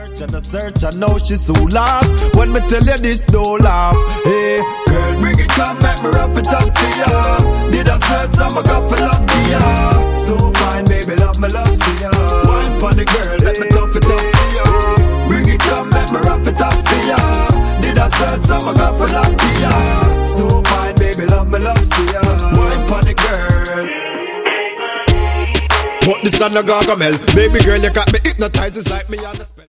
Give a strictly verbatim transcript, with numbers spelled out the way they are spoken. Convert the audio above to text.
search and I search, I know she's so lost. When me tell you this, don't laugh. Hey, girl, bring it, come make me wrap it up for ya. Did I search, so I got for love to ya. So fine, baby, love me, love see ya. Wine pon the girl, let me tough it up for ya. Bring it, come make me wrap it up for ya. Did I search, so I got for love to ya. So fine, baby, love me, love see ya. Wine pon the girl. But this son of Gargamel, baby girl, you got me hypnotized, it's like me on the spell.